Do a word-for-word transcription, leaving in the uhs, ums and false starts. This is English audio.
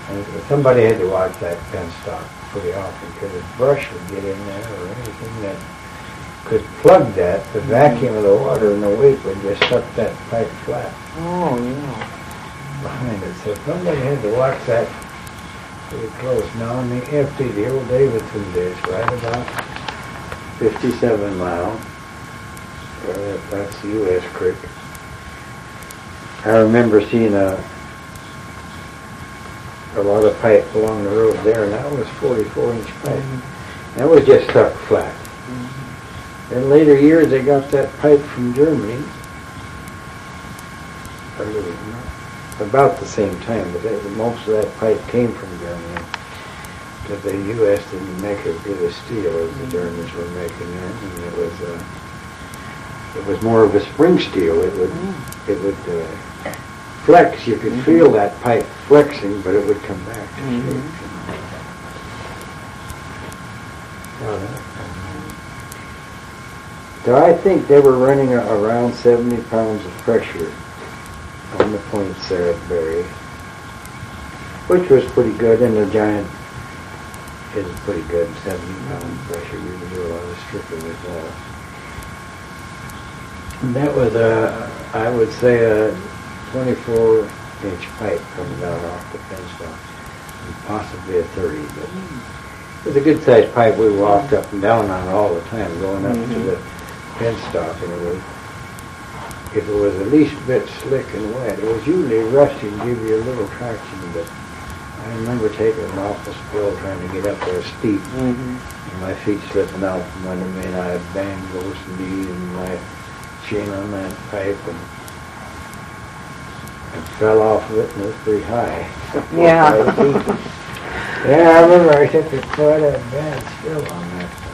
And somebody had to watch that penstock pretty often because if brush would get in there or anything that could plug that, the vacuum of the water and the weight would just suck that pipe flat. Oh, yeah. Behind it. So somebody had to watch that pretty close. Now in the empty, the old Davidson days, right about fifty-seven mile. Uh, that's the U S Creek. I remember seeing a a lot of pipe along the road there, and that was forty-four inch pipe. Mm-hmm. That was just stuck flat. Mm-hmm. In later years, they got that pipe from Germany. A little, about the same time, but they, most of that pipe came from Germany. Because the U S didn't make as good a steel as the Germans were making there, and it was uh, it was more of a spring steel. It would mm. it would uh, flex. You could mm-hmm. feel that pipe flexing, but it would come back to mm-hmm. shape. You know. uh, so I think they were running around seventy pounds of pressure on the points there at Berry, which was pretty good, and the Giant is pretty good, seventy pound pressure. You can do a lot of stripping with that. And that was a, I would say, a twenty-four inch pipe coming down off the penstock, and possibly a thirty, but it was a good sized pipe. We walked up and down on it all the time, going up mm-hmm. to the penstock, and it was, if it was the least bit slick and wet, it was usually rusty and give you a little traction, but I remember taking an awful spill trying to get up there steep, mm-hmm. and my feet slipping out from under me, and I had banged those knees and my chin on that pipe, and, and fell off of it, and it was pretty high. Yeah. Yeah, I remember I took a quite a bad spill on that.